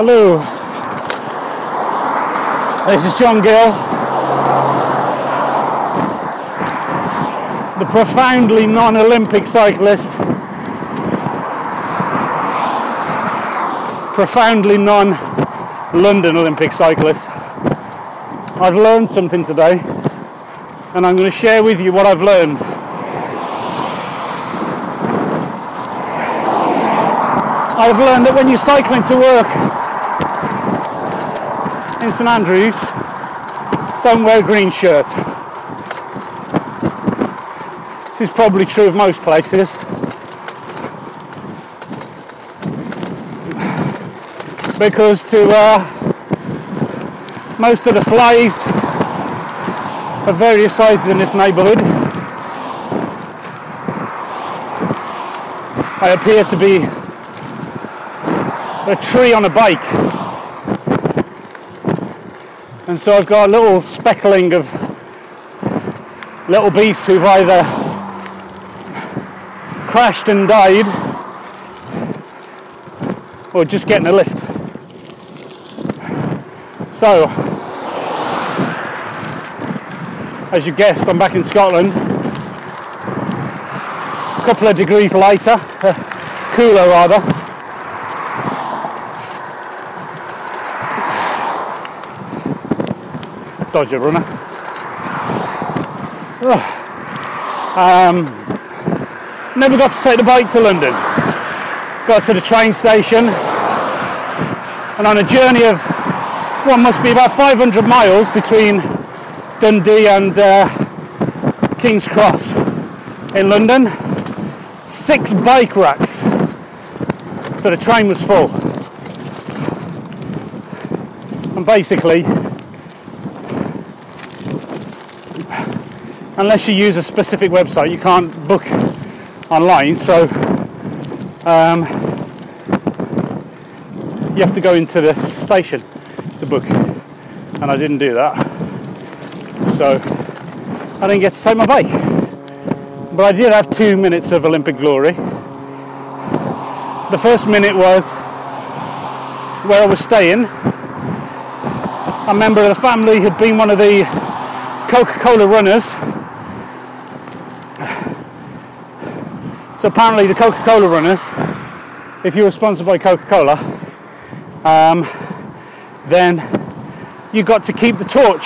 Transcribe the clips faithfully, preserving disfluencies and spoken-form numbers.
Hello, this is John Gill, the profoundly non-Olympic cyclist, profoundly non-London Olympic cyclist. I've learned something today, and I'm going to share with you what I've learned. I've learned that when you're cycling to work in St Andrews, don't wear a green shirt. This is probably true of most places. Because to uh, most of the flies of various sizes in this neighbourhood, I appear to be a tree on a bike. And so I've got a little speckling of little beasts who've either crashed and died or just getting a lift. So, as you guessed, I'm back in Scotland. A couple of degrees lighter, uh, cooler rather. Dodger runner. Oh. Um, never got to take the bike to London. Got to the train station, and on a journey of what must be about five hundred miles between Dundee and uh, King's Cross in London, six bike racks. So the train was full, and basically, unless you use a specific website, you can't book online, so um, you have to go into the station to book, and I didn't do that, so I didn't get to take my bike. But I did have two minutes of Olympic glory. The first minute was where I was staying. A member of the family had been one of the Coca-Cola runners. So apparently the Coca-Cola runners, if you were sponsored by Coca-Cola, um, then you got to keep the torch.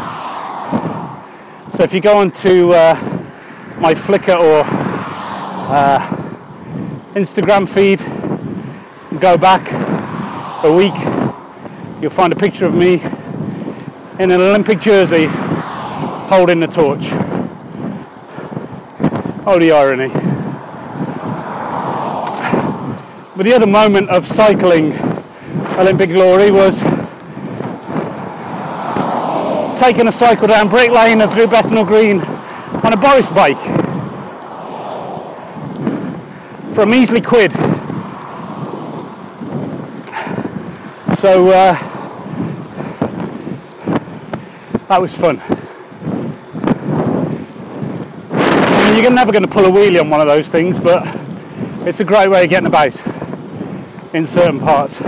So if you go onto uh, my Flickr or uh, Instagram feed, and go back a week, you'll find a picture of me in an Olympic jersey holding the torch. Oh, the irony. But the other moment of cycling Olympic glory was taking a cycle down Brick Lane and through Bethnal Green on a Boris bike for a measly quid. So uh, that was fun. I mean, you're never going to pull a wheelie on one of those things, but it's a great way of getting about in certain parts.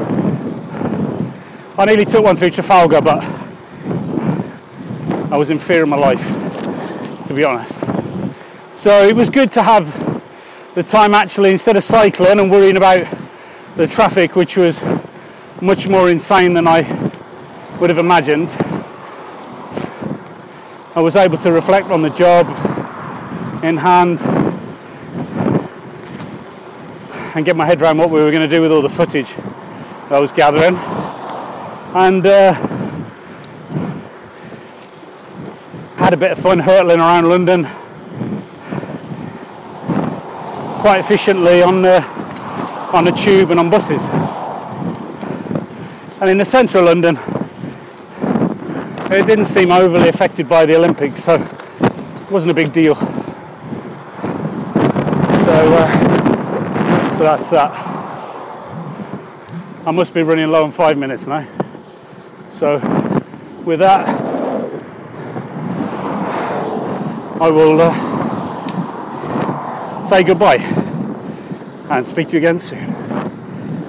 I nearly took one through Trafalgar, but I was in fear of my life, to be honest. So it was good to have the time actually, instead of cycling and worrying about the traffic, which was much more insane than I would have imagined, I was able to reflect on the job in hand and get my head around what we were going to do with all the footage that I was gathering. And uh, had a bit of fun hurtling around London quite efficiently on the, on the tube and on buses. And in the centre of London, it didn't seem overly affected by the Olympics, so it wasn't a big deal. So, uh, so that's that. I must be running low on five minutes now. So with that, I will uh, say goodbye and speak to you again soon.